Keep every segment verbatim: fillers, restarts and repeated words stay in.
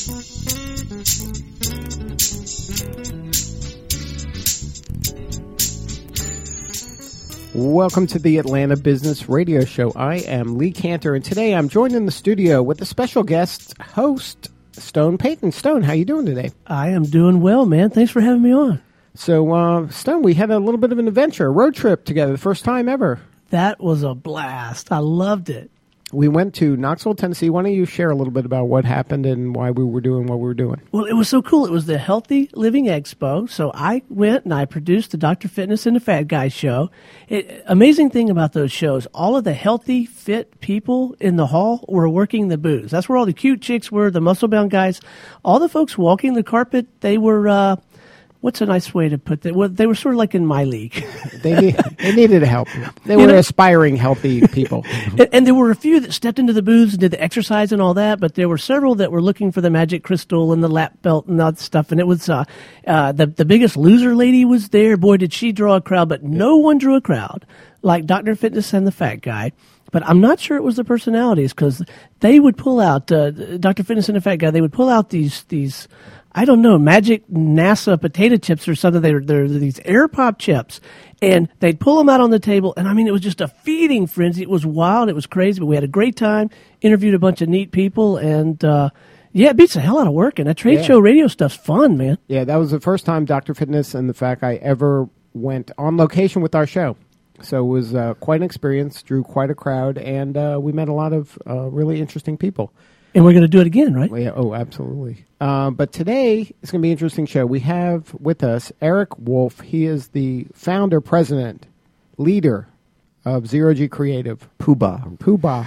Welcome to the Atlanta Business Radio Show. I am Lee Cantor, and today I'm joined in the studio with a special guest host, Stone Payton. Stone, how you doing today? I am doing well, man. Thanks for having me on. So, uh, Stone, we had a little bit of an adventure, a road trip together, the first time ever. That was a blast. I loved it. We went to Knoxville, Tennessee. Why don't you share a little bit about what happened and why we were doing what we were doing? Well, it was so cool. It was the Healthy Living Expo. So I went and I produced the Doctor Fitness and the Fat Guy show. It, amazing thing about those shows, all of the healthy, fit people in the hall were working the booths. That's where all the cute chicks were, the muscle-bound guys. All the folks walking the carpet, they were... Uh, What's a nice way to put that? Well, they were sort of like in my league. they, need, they needed help. They you were know, aspiring, healthy people. and, and there were a few that stepped into the booths and did the exercise and all that, but there were several that were looking for the magic crystal and the lap belt and that stuff. And it was uh, uh, the the biggest loser lady was there. Boy, did she draw a crowd! But no one drew a crowd like Doctor Fitness and the Fat Guy. But I'm not sure it was the personalities, because they would pull out uh, Doctor Fitness and the Fat Guy. They would pull out these these. I don't know, magic NASA potato chips or something. They're, they're these air pop chips, and they'd pull them out on the table. And I mean, it was just a feeding frenzy. It was wild. It was crazy, but we had a great time, interviewed a bunch of neat people, and uh, yeah, it beats the hell out of work. And that trade yeah. show radio stuff's fun, man. Yeah, that was the first time Doctor Fitness and the Fat Guy ever went on location with our show. So it was uh, quite an experience, drew quite a crowd, and uh, we met a lot of uh, really interesting people. And we're going to do it again, right? Yeah, oh, absolutely. Uh, but today, it's going to be an interesting show. We have with us Eric Wolf. He is the founder, president, leader of Zero G Creative. Poobah. Poobah.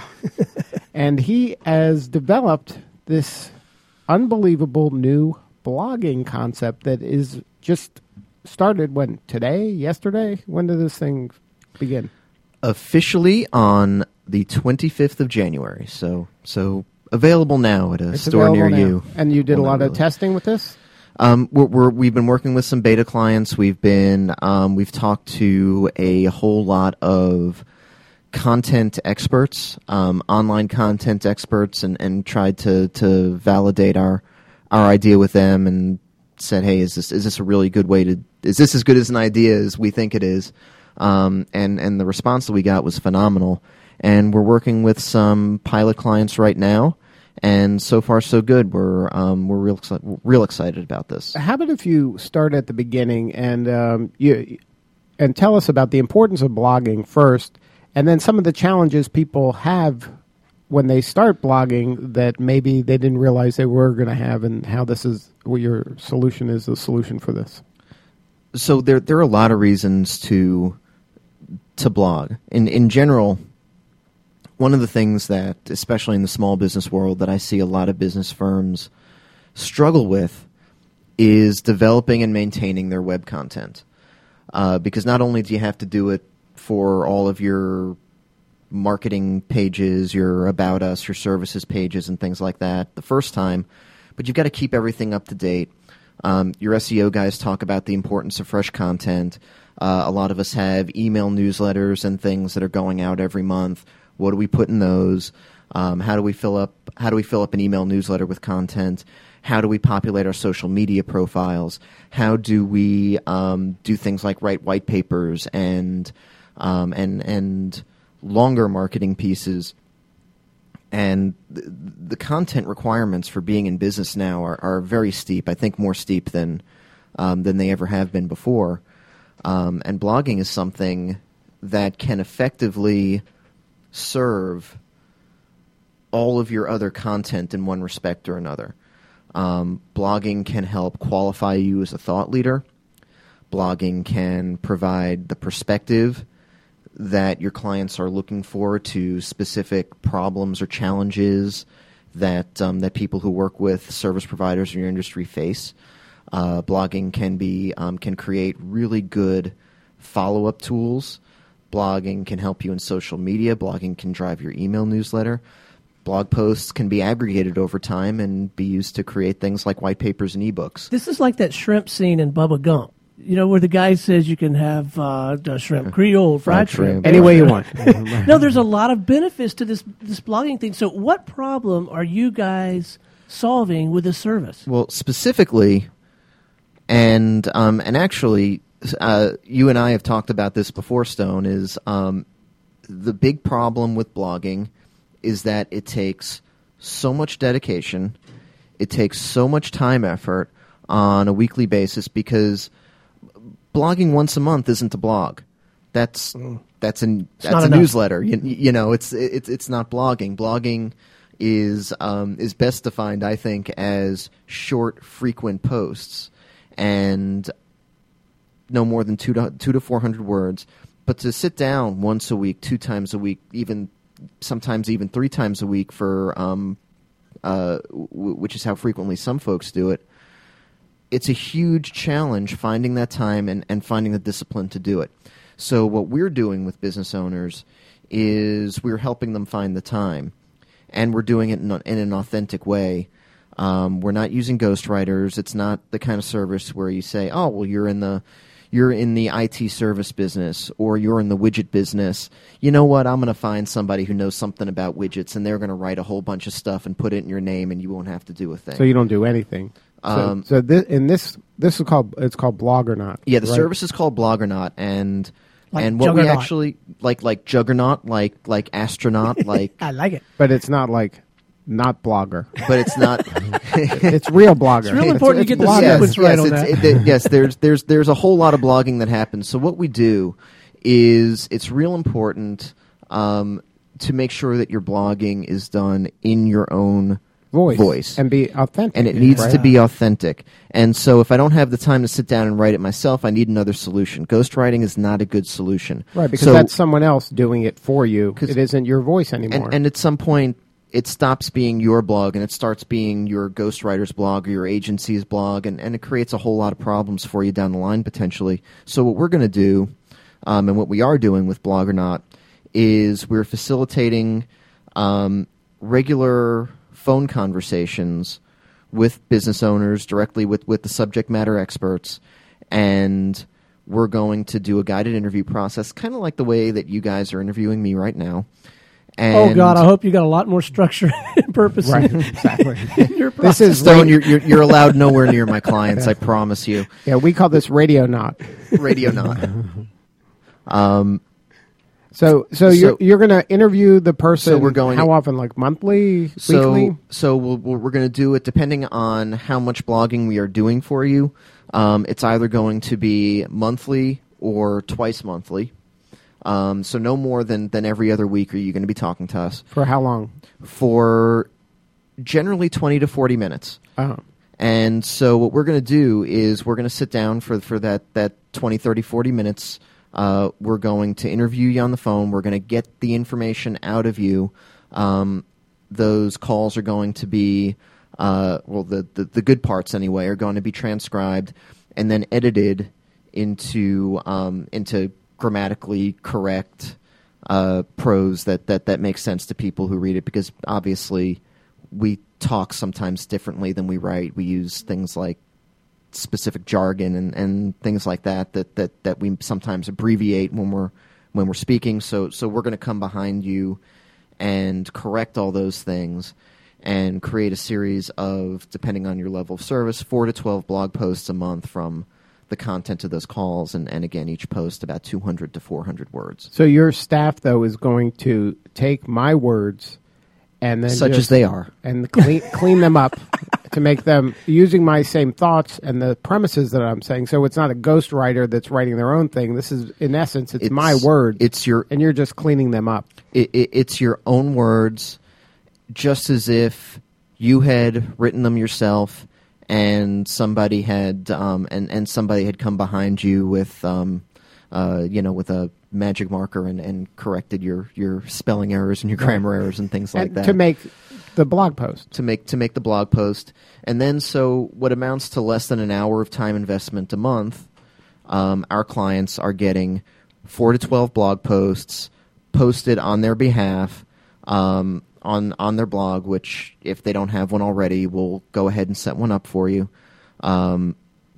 And he has developed this unbelievable new blogging concept that is just started, when, today, yesterday? When did this thing begin? Officially on the twenty-fifth of January. So, so... Available now at a it's store near now. you. And you did well, a lot of really. testing with this? Um, we're, we're, we've been working with some beta clients. We've been um, we've talked to a whole lot of content experts, um, online content experts, and, and tried to, to validate our our idea with them, and said, "Hey, is this is this a really good way to? Is this as good as an idea as we think it is?" Um, and and the response that we got was phenomenal. And we're working with some pilot clients right now. And so far, so good. We're um, we're real exci- real excited about this. How about if you start at the beginning and um, you and tell us about the importance of blogging first, and then some of the challenges people have when they start blogging that maybe they didn't realize they were going to have, and how this is what your solution is, the solution for this. So there there are a lot of reasons to to blog. In in general. One of the things that, especially in the small business world, that I see a lot of business firms struggle with is developing and maintaining their web content. Uh, because not only do you have to do it for all of your marketing pages, your About Us, your services pages, and things like that the first time, but you've got to keep everything up to date. Um, your S E O guys talk about the importance of fresh content. Uh, a lot of us have email newsletters and things that are going out every month. What do we put in those? Um, how do we fill up? How do we fill up an email newsletter with content? How do we populate our social media profiles? How do we um, do things like write white papers and um, and and longer marketing pieces? And the, the content requirements for being in business now are, are very steep. I think more steep than um, than they ever have been before. Um, and blogging is something that can effectively serve all of your other content in one respect or another. Um, blogging can help qualify you as a thought leader. Blogging can provide the perspective that your clients are looking for to specific problems or challenges that um, that people who work with service providers in your industry face. Uh, blogging can be um, can create really good follow-up tools. Blogging can help you in social media. Blogging can drive your email newsletter. Blog posts can be aggregated over time and be used to create things like white papers and ebooks. This is like that shrimp scene in Bubba Gump. You know, where the guy says you can have uh, shrimp Creole, fried, fried shrimp. shrimp. Any way you want. No, there's a lot of benefits to this this blogging thing. So what problem are you guys solving with this service? Well, specifically, and um, and actually, uh, you and I have talked about this before, Stone, is um, the big problem with blogging is that it takes so much dedication, it takes so much time effort on a weekly basis, because blogging once a month isn't a blog. That's mm. that's an it's that's a enough. newsletter. You, you know, it's it's it's not blogging. Blogging is um, is best defined, I think, as short, frequent posts, and no more than two to two to four hundred words. But to sit down once a week, two times a week, even sometimes even three times a week for um, uh, w- which is how frequently some folks do it. It's a huge challenge finding that time and, and finding the discipline to do it. So what we're doing with business owners is we're helping them find the time, and we're doing it in, a, in an authentic way. Um, we're not using ghostwriters. It's not the kind of service where you say, "Oh, well, you're in the you're in the I T service business, or you're in the widget business. You know what? I'm going to find somebody who knows something about widgets, and they're going to write a whole bunch of stuff and put it in your name, and you won't have to do a thing." So you don't do anything. Um, so so this, in this this is called it's called Bloggernaut. Yeah, the right? service is called Bloggernaut, and Like and what Juggernaut. we actually like like Juggernaut, like like astronaut, like I like it. But it's not like not Blogger. but it's not. It's real Blogger. It's real important to get the Blogger. sequence right on it's- that. it- it- yes, there's there's there's a whole lot of blogging that happens. So what we do is it's real important um, to make sure that your blogging is done in your own voice, voice. and be authentic. And it needs right? to be authentic. And so if I don't have the time to sit down and write it myself, I need another solution. Ghostwriting is not a good solution. Right, because So- that's someone else doing it for you. 'Cause- It isn't your voice anymore. And, and at some point, it stops being your blog and it starts being your ghostwriter's blog or your agency's blog, and, and it creates a whole lot of problems for you down the line potentially. So what we're going to do, um, and what we are doing with Bloggernaut, is we're facilitating um, regular phone conversations with business owners, directly with, with the subject matter experts, and we're going to do a guided interview process, kind of like the way that you guys are interviewing me right now. And Oh God, I hope you got a lot more structure and purpose right, in, exactly. in your This process. is Stone, you're, you're you're allowed nowhere near my clients. I promise you. yeah, we call this Radio Not. Radio not. Um, So, so, So- you're you're going to interview the person. So we're going how to- often? Like monthly, so weekly? so we'll, we'll, we're going to do it depending on how much blogging we are doing for you. Um, it's either going to be monthly or twice monthly. Um, so no more than, than every other week are you going to be talking to us For how long? for generally twenty to forty minutes. Oh, And so what we're going to do is we're going to sit down for for that, that twenty, thirty, forty minutes. Uh, we're going to interview you on the phone. We're going to get the information out of you. Um, those calls are going to be, uh, well, the, the, the good parts anyway, are going to be transcribed and then edited into um, into grammatically correct uh, prose that, that, that makes sense to people who read it, because obviously we talk sometimes differently than we write. We use things like specific jargon and, and things like that, that that that we sometimes abbreviate when we're when we're speaking. So so we're going to come behind you and correct all those things and create a series of, depending on your level of service, four to twelve blog posts a month from the content of those calls, and, and again, each post about two hundred to four hundred words. so your staff though is going to take my words and then Such just- as they are. and clean clean them up to make them using my same thoughts and the premises that I'm saying. So it's not a ghostwriter that's writing their own thing. This is, in essence, it's, my words. It's your and you're just cleaning them up. it, it, it's your own words, just as if you had written them yourself, and somebody had um, and and somebody had come behind you with um, uh, you know with a magic marker and, and corrected your, your spelling errors and your grammar errors and things like And that to make the blog post. to make to make the blog post. And then, so what amounts to less than an hour of time investment a month, um, our clients are getting four to twelve blog posts posted on their behalf um, on on their blog, which, if they don't have one already, we'll go ahead and set one up for you. Um,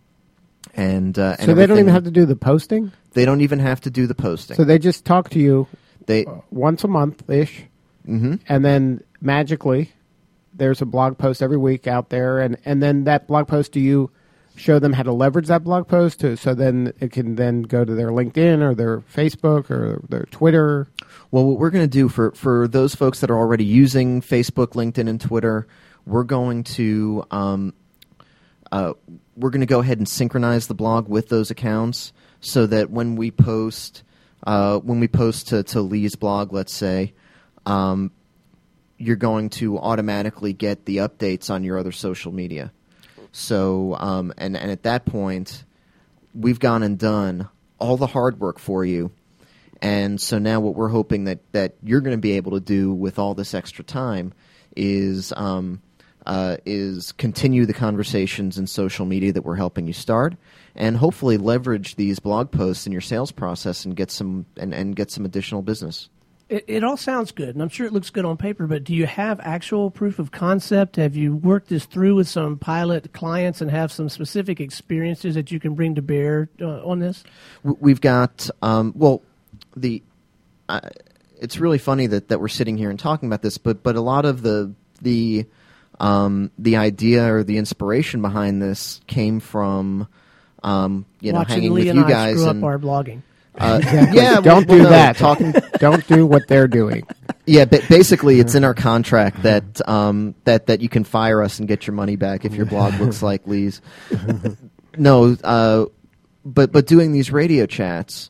and, uh, and So they don't even everything- have to do the posting? They don't even have to do the posting. So they just talk to you they once a month-ish, mhm. and then magically there's a blog post every week out there, and, and then that blog post, do you show them how to leverage that blog post to, so then it can then go to their LinkedIn or their Facebook or their Twitter? Well, what we're going to do for, for those folks that are already using Facebook, LinkedIn, and Twitter, we're going to um, uh, we're going to go ahead and synchronize the blog with those accounts, so that when we post uh, when we post to, to Lee's blog, let's say, um, you're going to automatically get the updates on your other social media. So, um, and, and at that point, we've gone and done all the hard work for you. And so now what we're hoping that, that you're going to be able to do with all this extra time is um, uh, is continue the conversations in social media that we're helping you start, and hopefully leverage these blog posts in your sales process and get some and, and get some additional business. It, it all sounds good, and I'm sure it looks good on paper, but do you have actual proof of concept? Have you worked this through with some pilot clients and have some specific experiences that you can bring to bear uh, on this? We've got, um, well, the uh, it's really funny that, that we're sitting here and talking about this, but but a lot of the the um, the idea or the inspiration behind this came from um, you know Watching hanging Lee with and you I guys screw and up our blogging. Uh, Exactly. Yeah, don't well, do no, that. Talking, Don't do what they're doing. yeah, but basically, it's in our contract that um, that that you can fire us and get your money back if your blog looks like Lee's. No, uh, but but doing these radio chats,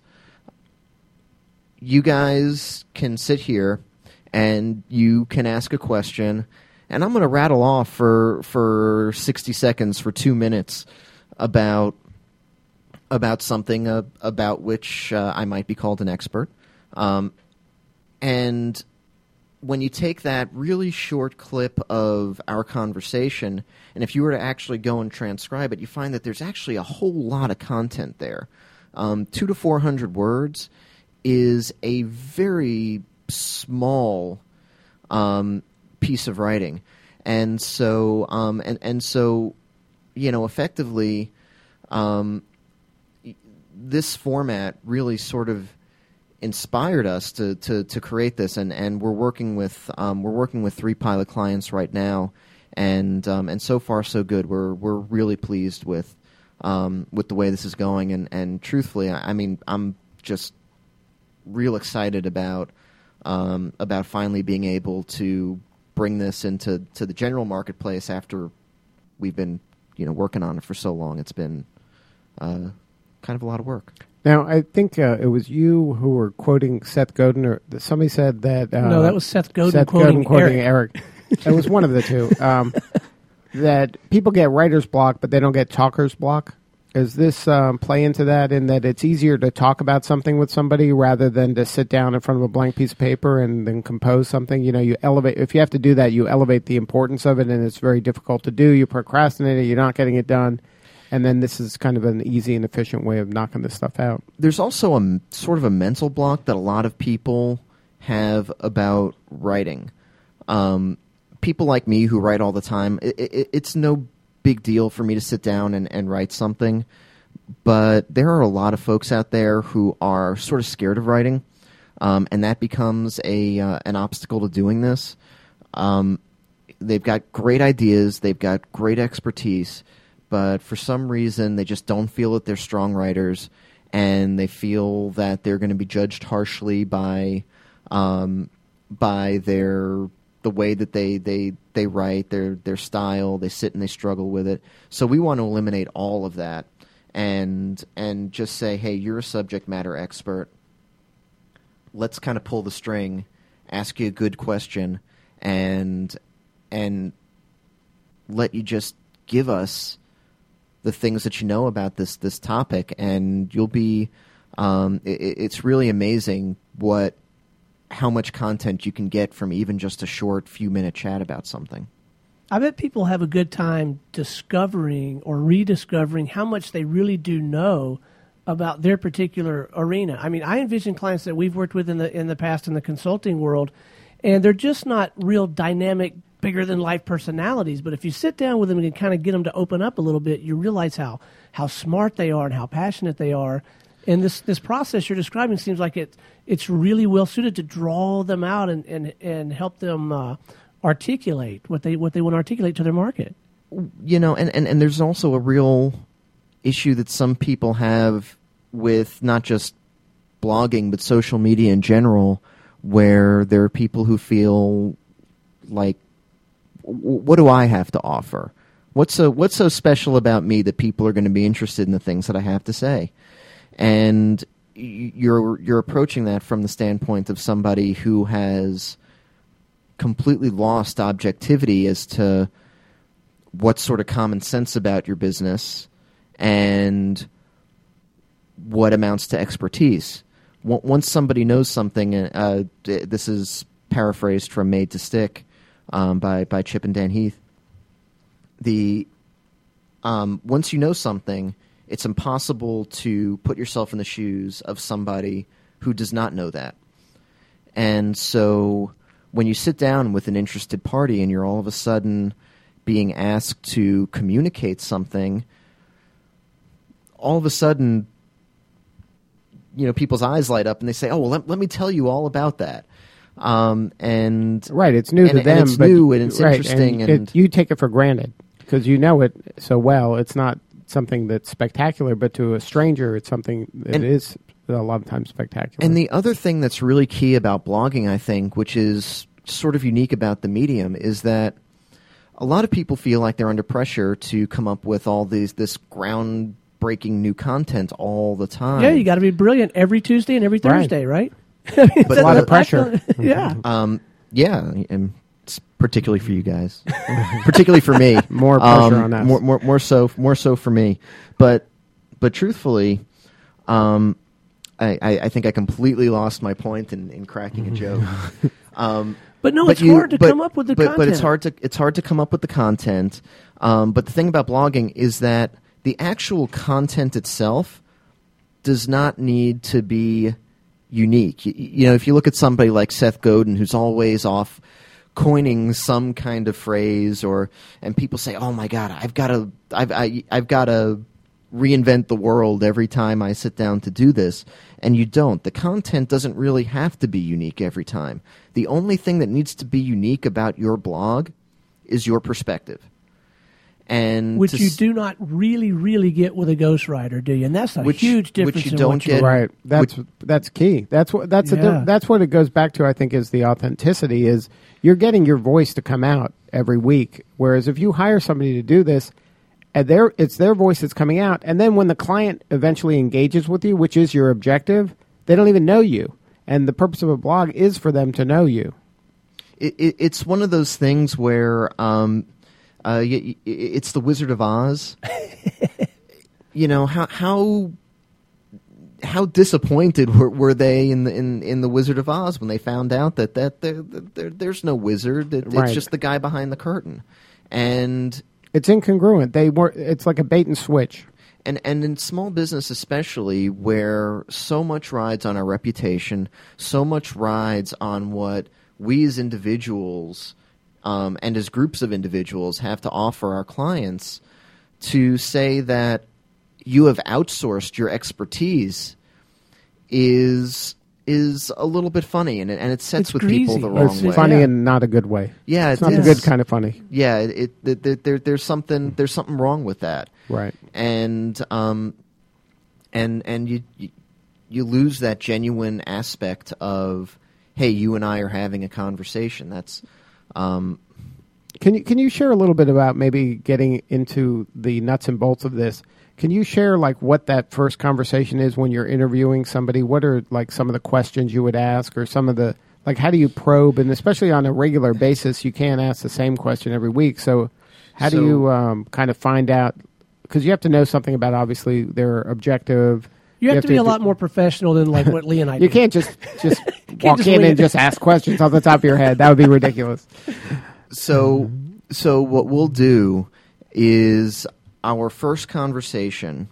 you guys can sit here and you can ask a question, and I'm going to rattle off for for sixty seconds for two minutes about. about something uh, about which uh, I might be called an expert. Um, and when you take that really short clip of our conversation, and if you were to actually go and transcribe it, you find that there's actually a whole lot of content there. Um, two to four hundred words is a very small um, piece of writing. And so, um, and, and so, you know, effectively... Um, this format really sort of inspired us to, to, to create this, and, and we're working with um, we're working with three pilot clients right now, and um, and so far so good. We're we're really pleased with um, with the way this is going, and, and truthfully, I, I mean, I'm just real excited about um, about finally being able to bring this into to the general marketplace after we've been you know working on it for so long. It's been uh, kind of a lot of work. Now, I think uh, it was you who were quoting Seth Godin, or somebody said that... Uh, no, that was Seth Godin Seth quoting, Godin quoting Eric. Eric. It was one of the two. Um, that people get writer's block, but they don't get talker's block. Does this um, play into that, in that it's easier to talk about something with somebody rather than to sit down in front of a blank piece of paper and then compose something? You know, you elevate... If you have to do that, you elevate the importance of it, and it's very difficult to do. You procrastinate it. You're not getting it done. And then this is kind of an easy and efficient way of knocking this stuff out. There's also a sort of a mental block that a lot of people have about writing. Um, people like me who write all the time, it, it, it's no big deal for me to sit down and, and write something. But there are a lot of folks out there who are sort of scared of writing, um, and that becomes a uh, an obstacle to doing this. Um, they've got great ideas. They've got great expertise. But for some reason, they just don't feel that they're strong writers, and they feel that they're going to be judged harshly by um, by their the way that they, they, they write, their their style. They sit and they struggle with it. So we want to eliminate all of that, and and just say, hey, you're a subject matter expert. Let's kind of pull the string, ask you a good question, and and let you just give us the things that you know about this this topic, and you'll be um, it, it's really amazing what how much content you can get from even just a short few minute chat about something. I bet people have a good time discovering or rediscovering how much they really do know about their particular arena. I mean, I envision clients that we've worked with in the in the past in the consulting world, and they're just not real dynamic, bigger-than-life personalities. But if you sit down with them and kind of get them to open up a little bit, you realize how how smart they are and how passionate they are. And this, this process you're describing seems like it it's really well-suited to draw them out and, and, and help them uh, articulate what they what they want to articulate to their market. You know, and, and, and there's also a real issue that some people have with not just blogging, but social media in general, where there are people who feel like, what do I have to offer? What's so, what's so special about me that people are going to be interested in the things that I have to say? And you're you're approaching that from the standpoint of somebody who has completely lost objectivity as to what's sort of common sense about your business and what amounts to expertise. Once somebody knows something, uh, this is paraphrased from Made to Stick um, by, by Chip and Dan Heath. The um, once you know something, it's impossible to put yourself in the shoes of somebody who does not know that. And so when you sit down with an interested party and you're all of a sudden being asked to communicate something, all of a sudden, you know, people's eyes light up and they say, oh, well, let, let me tell you all about that. Um, and right, it's new and, to them. And it's but, new and it's right, interesting. And, and it, you take it for granted because you know it so well. It's not something that's spectacular, but to a stranger, it's something that and, is a lot of times spectacular. And the other thing that's really key about blogging, I think, which is sort of unique about the medium, is that a lot of people feel like they're under pressure to come up with all these this groundbreaking new content all the time. Yeah, you got to be brilliant every Tuesday and every Thursday, right? right? But a lot of pressure. Yeah. Um, yeah, and it's particularly for you guys, particularly for me. More pressure um, on us. More, more, more so, more so for me. But, but truthfully, um, I, I, I think I completely lost my point in, in cracking a joke. Um, But no, but it's you, hard to but, come up with the but, content. But it's hard to it's hard to come up with the content. Um, but the thing about blogging is that the actual content itself does not need to be unique. You, you know, if you look at somebody like Seth Godin, who's always off coining some kind of phrase, or and people say, "Oh my God, I've got to, I've I, I've got to reinvent the world every time I sit down to do this." And you don't. The content doesn't really have to be unique every time. The only thing that needs to be unique about your blog is your perspective. And which to you s- do not really, really get with a ghostwriter, do you? And that's a Which- huge difference which you in don't what you get- Right. That's that's key. That's what that's a, Yeah. di- that's what it goes back to. I think is the authenticity. Is you're getting your voice to come out every week. Whereas if you hire somebody to do this, and their it's their voice that's coming out, and then when the client eventually engages with you, which is your objective, they don't even know you. And the purpose of a blog is for them to know you. it, it, it's one of those things where um, uh, y- y- it's the Wizard of Oz. You know, how how how disappointed were, were they in the in, in the Wizard of Oz when they found out that that there, there, there's no wizard, it, Right. it's just the guy behind the curtain, and It's incongruent. They were. It's like a bait and switch. And and in small business especially, where so much rides on our reputation, so much rides on what we as individuals um, and as groups of individuals have to offer our clients, to say that you have outsourced your expertise is is a little bit funny, and it, and it sets It's with greasy. people the wrong It's way. Funny Yeah. in not a good way. Yeah, It's not it's- the good kind of funny. Yeah, it, it, it, there, there's something there's something wrong with that. Right. And um, and and you, you you lose that genuine aspect of, hey, you and I are having a conversation. That's um, Can you can you share a little bit about maybe getting into the nuts and bolts of this? Can you share like what that first conversation is when you're interviewing somebody? What are like some of the questions you would ask, or some of the like how do you probe? And especially on a regular basis, you can't ask the same question every week. So how do So- you um, kind of find out? Because you have to know something about obviously their objective. You have, to be a lot more professional than like what Lee and I do. You can't just just walk just in wing and it. just ask questions off the top of your head. That would be ridiculous. so so. What we'll do is our first conversation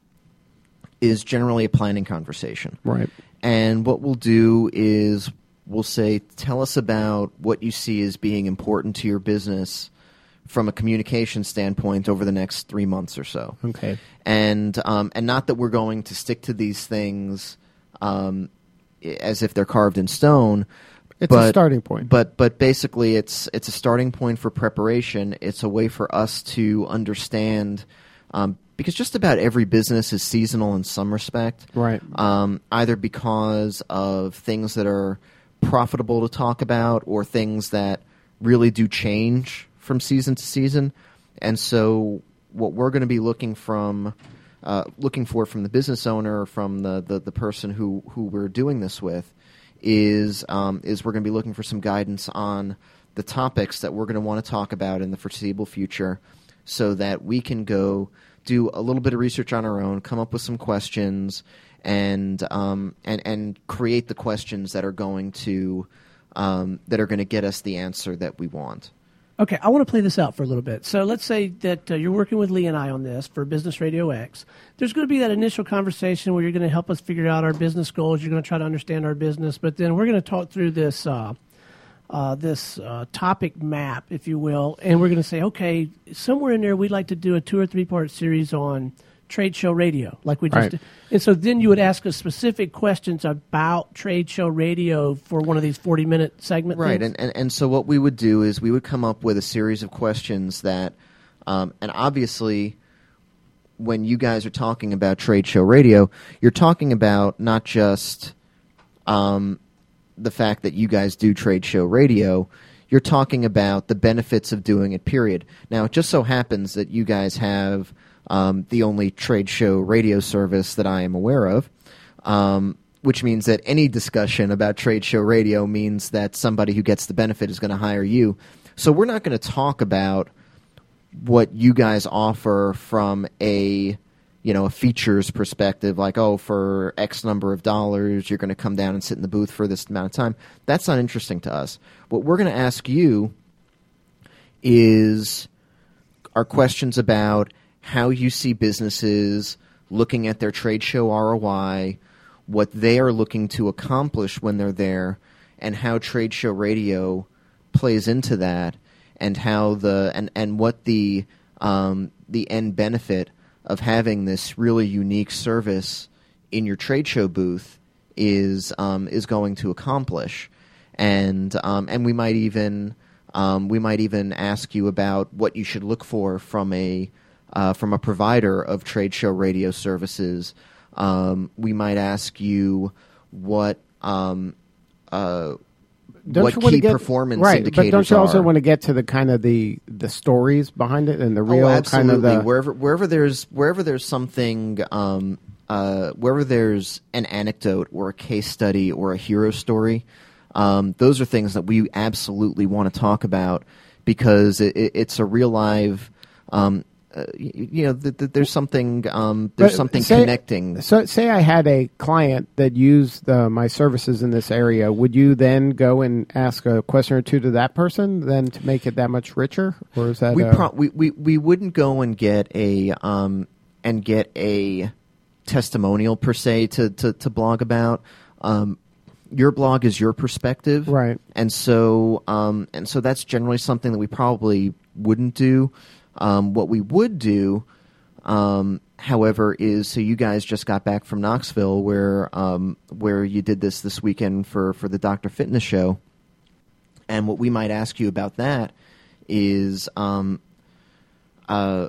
is generally a planning conversation. Right. And what we'll do is we'll say, tell us about what you see as being important to your business from a communication standpoint over the next three months or so. Okay. And um, and not that we're going to stick to these things um, as if they're carved in stone, It's but, a starting point. But but basically, it's it's a starting point for preparation. It's a way for us to understand, um, because just about every business is seasonal in some respect. Right. Um, either because of things that are profitable to talk about or things that really do change from season to season. And so what we're going to be looking from uh, looking for from the business owner, from the, the, the person who, who we're doing this with, is um, is we're going to be looking for some guidance on the topics that we're going to want to talk about in the foreseeable future, so that we can go do a little bit of research on our own, come up with some questions, and um, and and create the questions that are going to um, that are going to get us the answer that we want. Okay, I want to play this out for a little bit. So let's say that uh, you're working with Lee and I on this for Business Radio X. There's going to be that initial conversation where you're going to help us figure out our business goals. You're going to try to understand our business, but then we're going to talk through this uh, uh, this uh, topic map, if you will, and we're going to say, okay, somewhere in there we'd like to do a two or three part series on trade show radio, like we just Right. did. And so then you would ask us specific questions about trade show radio for one of these forty-minute segment Right, things. and, and and so what we would do is we would come up with a series of questions that, um, and obviously, when you guys are talking about trade show radio, you're talking about not just um, the fact that you guys do trade show radio. You're talking about the benefits of doing it, period. Now, it just so happens that you guys have um, the only trade show radio service that I am aware of, um, which means that any discussion about trade show radio means that somebody who gets the benefit is going to hire you. So we're not going to talk about what you guys offer from a, you know, a features perspective, like, oh, for X number of dollars, you're going to come down and sit in the booth for this amount of time. That's not interesting to us. What we're going to ask you is are questions about how you see businesses looking at their trade show R O I, what they are looking to accomplish when they're there, and how trade show radio plays into that, and how the and, and what the um, the end benefit of having this really unique service in your trade show booth is um, is going to accomplish, and um, and we might even um, we might even ask you about what you should look for from a uh, from a provider of trade show radio services. Um, we might ask you what um, uh, Don't what you wanna key get, performance right, indicators but don't you also are. want to get to the kind of the the stories behind it and the real oh, kind absolutely. of the wherever wherever there's wherever there's something um, uh, wherever there's an anecdote or a case study or a hero story, um, those are things that we absolutely want to talk about, because it, it, it's a real live. Um, uh, you, you know, th- th- there's something um, there's But something say- connecting. So, say I had a client that used uh, my services in this area. Would you then go and ask a question or two to that person, then to make it that much richer, or is that we, uh, pro- we we we wouldn't go and get a um and get a testimonial per se to to, to blog about. Um, your blog is your perspective, Right. And so um and so that's generally something that we probably wouldn't do. Um, what we would do, um, however, is so you guys just got back from Knoxville, where um, where you did this this weekend for, for the Doctor Fitness show, and what we might ask you about that is um, uh,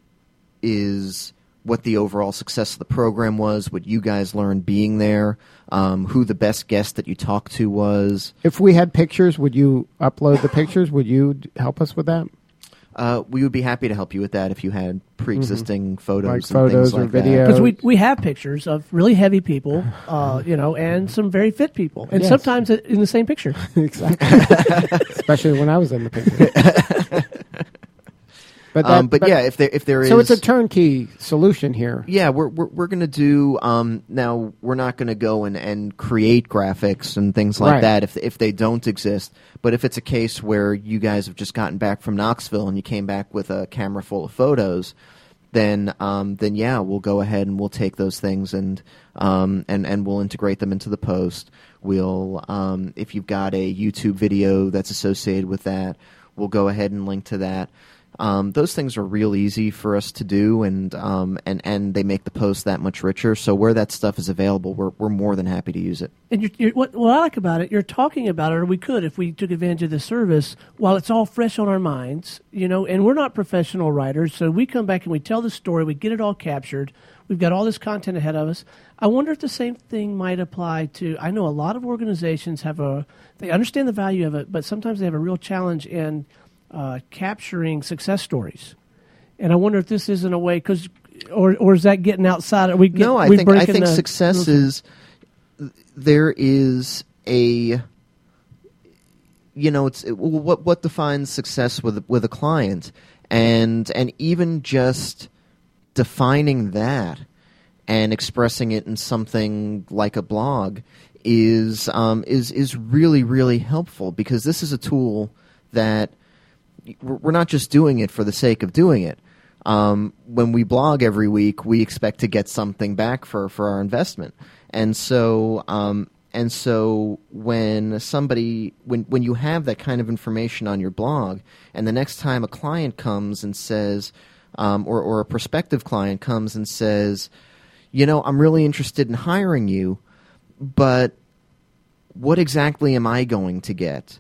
is what the overall success of the program was, what you guys learned being there, um, who the best guest that you talked to was. If we had pictures, would you upload the pictures? Would you d- help us with that? Uh, we would be happy to help you with that if you had pre-existing photos, Like and photos things or like that. video. Because we we have pictures of really heavy people, uh, you know, and some very fit people, and Yes. sometimes in the same picture. Exactly. Especially when I was in the picture. But, that, Um, but, yeah, if there if there is, so it's a turnkey solution here. yeah, we're we're, we're going to do. Um, now we're not going to go and, and create graphics and things like Right. that if if they don't exist. But if it's a case where you guys have just gotten back from Knoxville and you came back with a camera full of photos, then um, then yeah, we'll go ahead and we'll take those things and um, and and we'll integrate them into the post. We'll um, if you've got a YouTube video that's associated with that, we'll go ahead and link to that. Um, those things are real easy for us to do, and um, and and they make the post that much richer. So where that stuff is available, we're we're more than happy to use it. And you're, you're, what, what I like about it, you're talking about it, or we could if we took advantage of the service while it's all fresh on our minds, you know. And we're not professional writers, so we come back and we tell the story, we get it all captured. We've got all this content ahead of us. I wonder if the same thing might apply to. I know a lot of organizations have a. They understand the value of it, but sometimes they have a real challenge in Uh, capturing success stories, and I wonder if this isn't a way because, or or is that getting outside? Are we get, no, I we think I think the, success is there is a you know it's it, what what defines success with with a client, and and even just defining that and expressing it in something like a blog is um, is is really really helpful, because this is a tool that. We're not just doing it for the sake of doing it. Um, when we blog every week, we expect to get something back for, for our investment, and so um, and so when somebody when when you have that kind of information on your blog, and the next time a client comes and says, um, or or a prospective client comes and says, you know, I'm really interested in hiring you, but what exactly am I going to get?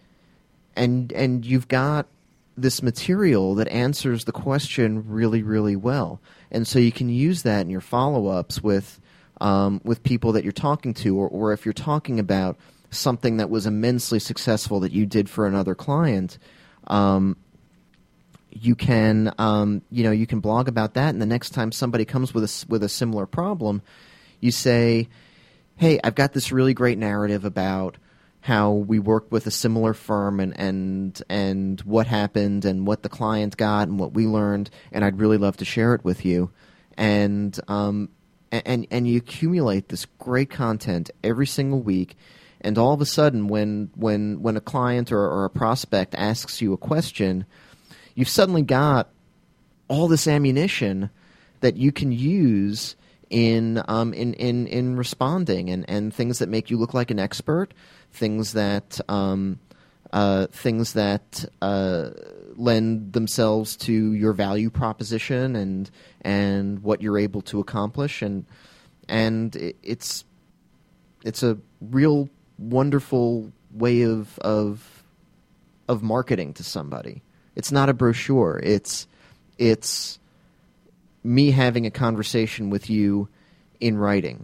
And and you've got this material that answers the question really, really well. And so you can use that in your follow-ups with um, with people that you're talking to, or, or if you're talking about something that was immensely successful that you did for another client, um, you can um, you know you can blog about that. And the next time somebody comes with a with a similar problem, you say, "Hey, I've got this really great narrative about how we worked with a similar firm and, and and what happened and what the client got and what we learned, and I'd really love to share it with you." And um and and you accumulate this great content every single week, and all of a sudden when when when a client or, or a prospect asks you a question, you've suddenly got all this ammunition that you can use in um in, in, in responding, and, and things that make you look like an expert. Things that um, uh, things that uh, lend themselves to your value proposition and and what you're able to accomplish, and and it, it's it's a real wonderful way of of of marketing to somebody. It's not a brochure. It's it's me having a conversation with you in writing.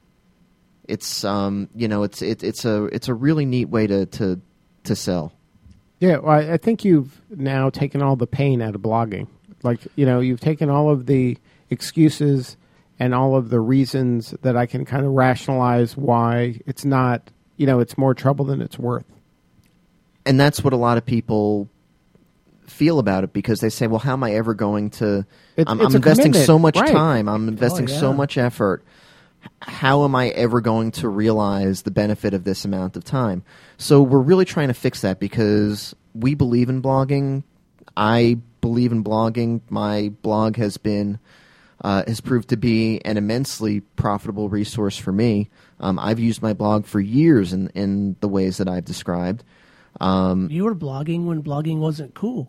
It's um you know it's it, it's a it's a really neat way to to, to sell. Yeah, well, I, I think you've now taken all the pain out of blogging. Like, you know, you've taken all of the excuses and all of the reasons that I can kind of rationalize why it's not, you know, it's more trouble than it's worth. And that's what a lot of people feel about it, because they say, well, how am I ever going to it, I'm, I'm I'm investing commitment. so much Right. time, I'm investing Oh, yeah. so much effort. How am I ever going to realize the benefit of this amount of time? So we're really trying to fix that, because we believe in blogging. I believe in blogging. My blog has been uh, has proved to be an immensely profitable resource for me. Um, I've used my blog for years in, in the ways that I've described. Um, You were blogging when blogging wasn't cool.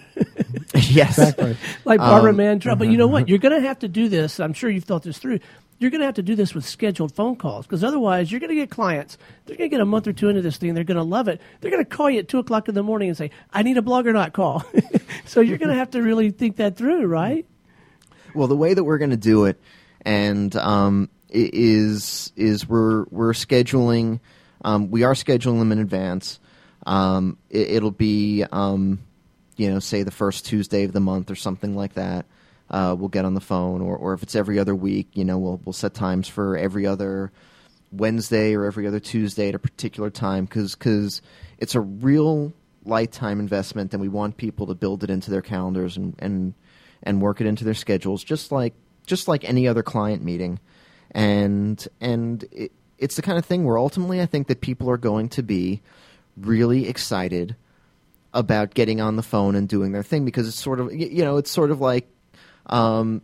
yes. Exactly. Like Barbara Um, Mantra. But you know what? You're going to have to do this. I'm sure you've thought this through. You're going to have to do this with scheduled phone calls, because otherwise you're going to get clients. They're going to get a month or two into this thing. They're going to love it. They're going to call you at two o'clock in the morning and say, I need a blog or not call. So you're going to have to really think that through, right? Well, the way that we're going to do it, and um, i- is is we're we're scheduling. Um, we are scheduling them in advance. Um, it, it'll be um, you know, say the first Tuesday of the month or something like that. Uh, we'll get on the phone, or, or if it's every other week, you know, we'll we'll set times for every other Wednesday or every other Tuesday at a particular time, because because it's a real lifetime investment, and we want people to build it into their calendars and, and and work it into their schedules, just like just like any other client meeting, and and it, it's the kind of thing where ultimately I think that people are going to be really excited about getting on the phone and doing their thing, because it's sort of you know it's sort of like. Um,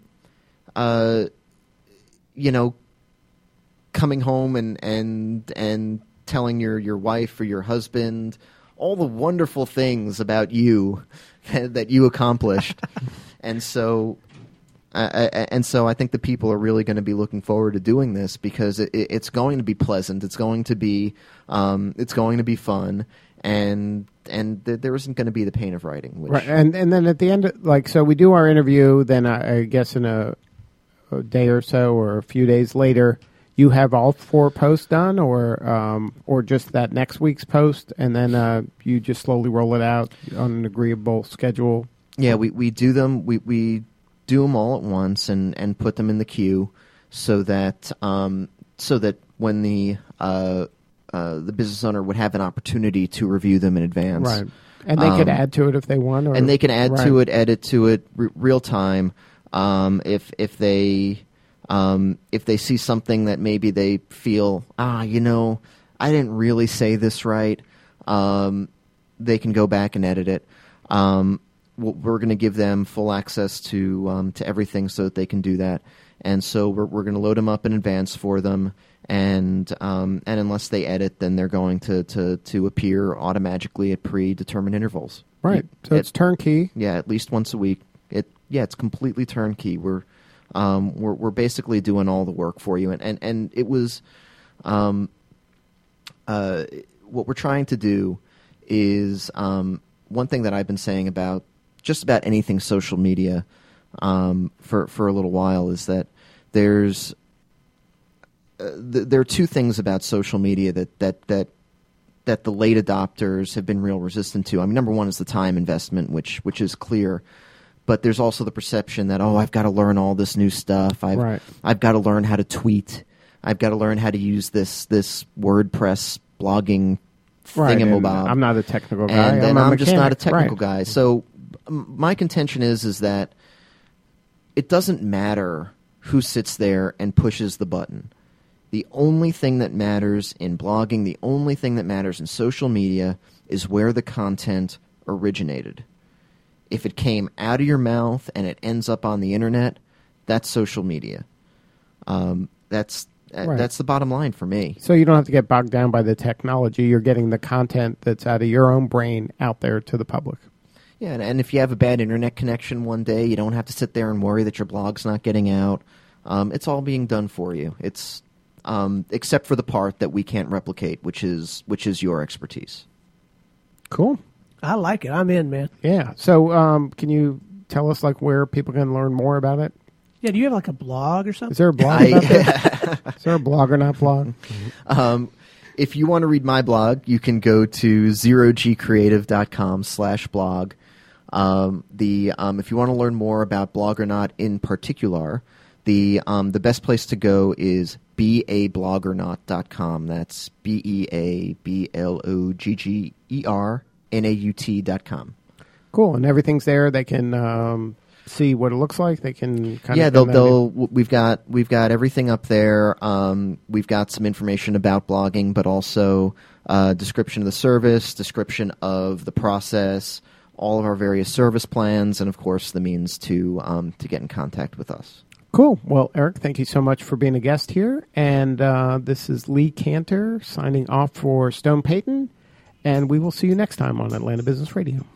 uh, you know, coming home and, and and telling your, your wife or your husband all the wonderful things about you that you accomplished. And so, I, I, and so I think the people are really going to be looking forward to doing this because it, it's going to be pleasant. It's going to be, um, it's going to be fun, and and th- there isn't going to be the pain of writing. Which, right, and and then at the end, of, like, so we do our interview. Then I, I guess in a, a day or so, or a few days later, you have all four posts done, or um, or just that next week's post, and then uh, you just slowly roll it out on an agreeable schedule. Yeah, we, we do them. We we do them all at once and, and put them in the queue, so that um, so that when the uh, uh, the business owner would have an opportunity to review them in advance, right? And they um, could add to it if they want, or, and they can add right. to it, edit to it, r- real time. Um, if if they um, if they see something that maybe they feel, ah, you know, I didn't really say this right, um, they can go back and edit it. Um, we're going to give them full access to um, to everything so that they can do that, and so we're we're going to load them up in advance for them, and um, and unless they edit, then they're going to, to, to appear automatically at predetermined intervals. Right. So it, it's turnkey. Yeah, at least once a week. It yeah, it's completely turnkey. We're um, we're we're basically doing all the work for you, and and, and it was um, uh, what we're trying to do is um, one thing that I've been saying about just about anything social media um, for for a little while is that there's uh, th- there are two things about social media that that that that the late adopters have been real resistant to. I mean, number one is the time investment, which which is clear, but there's also the perception that, oh, I've got to learn all this new stuff. I've right. I've got to learn how to tweet. I've got to learn how to use this this WordPress blogging right. thingamabob. I'm not a technical guy. And then I'm, I'm just not a technical right. guy. So my contention is is that it doesn't matter who sits there and pushes the button. The only thing that matters in blogging, the only thing that matters in social media is where the content originated. If it came out of your mouth and it ends up on the internet, that's social media. Um, that's uh, right. that's the bottom line for me. So you don't have to get bogged down by the technology. You're getting the content that's out of your own brain out there to the public. Yeah, and, and if you have a bad internet connection one day, you don't have to sit there and worry that your blog's not getting out. Um, it's all being done for you. It's um, except for the part that we can't replicate, which is which is your expertise. Cool. I like it. I'm in, man. Yeah. So um, can you tell us like where people can learn more about it? Yeah. Do you have like a blog or something? Is there a blog about that? Is there a blog or not blog? Um, if you want to read my blog, you can go to zero g creative dot com slash blog. Um, the um, if you want to learn more about Bloggernaut in particular, the um, the best place to go is be a bloggernaut dot com. That's B E A B L O G G E R N A U T dot com. Cool, and everything's there. They can um, see what it looks like. They can kind yeah, of they'll they'll we've got we've got everything up there. Um, we've got some information about blogging, but also uh, description of the service, description of the process, all of our various service plans, and of course the means to um, to get in contact with us. Cool. Well, Eric, thank you so much for being a guest here. And uh, this is Lee Cantor signing off for Stone Payton, and we will see you next time on Atlanta Business Radio.